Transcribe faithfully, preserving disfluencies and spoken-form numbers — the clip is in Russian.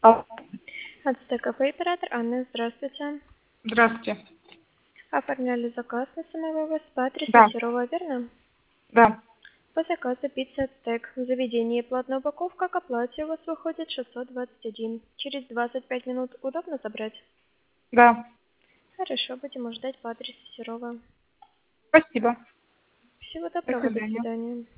А, Ацтекафе оператор Анна, здравствуйте. Здравствуйте. Оформляли заказ на самовывоз по адресу Да, Серова, верно? да. По заказу пицца Ацтек. В заведении платная упаковка, к оплате у вас выходит шестьсот двадцать один. Через двадцать пять минут удобно забрать? Да. Хорошо, будем ждать по адресу Серова. Спасибо. Всего До доброго, до свидания. свидания.